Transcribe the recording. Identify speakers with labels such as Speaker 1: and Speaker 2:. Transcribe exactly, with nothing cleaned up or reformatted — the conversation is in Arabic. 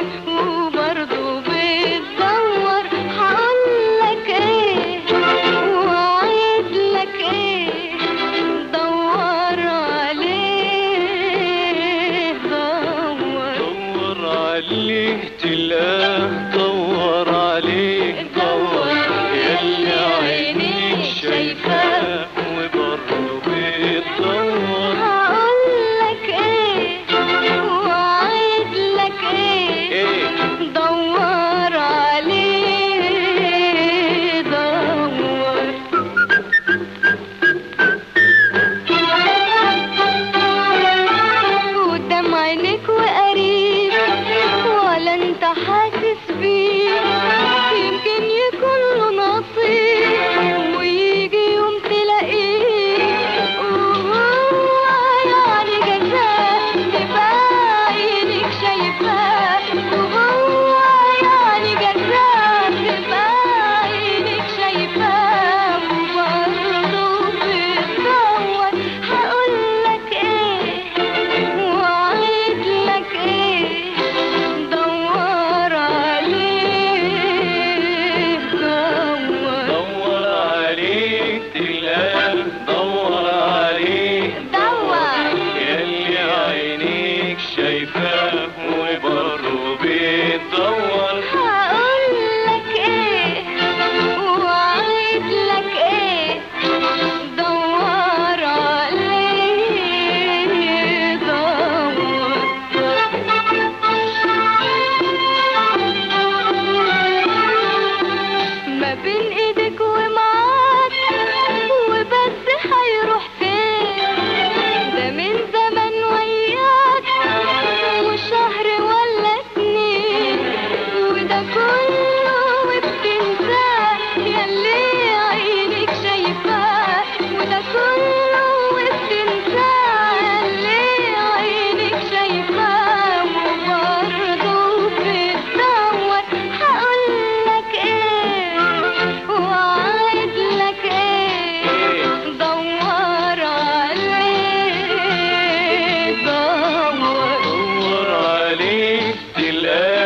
Speaker 1: وبرضه بتدور. هقولك ايه وأعيدلك ايه، دور عليه دور.
Speaker 2: دور عليه تلقاه، دور عليه دور، ياللي عينيك شايفاه وبرضه بتدور.
Speaker 1: هقولك ايه وأعيدلك ايه، دور عليه دور. قدام عينيك وقريب ولا انت حاسس بيه، يمكن يكون له نصيب ويجي يوم تلاقيه، وهو يعني جزاه تبقى عينيك شايفاه، وهو يعني جزاه تبقى عينيك شايفاه وبرضه بتدور. هقولك ايه وأعيدلك ايه، دور عليه دور.
Speaker 2: دور عليه تلقاه، دور عليه
Speaker 1: دور.
Speaker 2: ياللي عينيك شايفاه وبرضه بتدور.
Speaker 1: هقولك ايه وأعيدلك ايه، دور عليه دور. ما بين ايدك ومعاك وبس هيروح فين، ده من زمن وياك وشهر ولا سنين، وده كله وبتنساه ياللي عينك شايفاه، وده كله وبتنساه ياللي عينك شايفاه وبرضه بتدور. هقولك ايه وأعيدلك ايه، دور عليه دور.
Speaker 2: دور عليه تلقاه،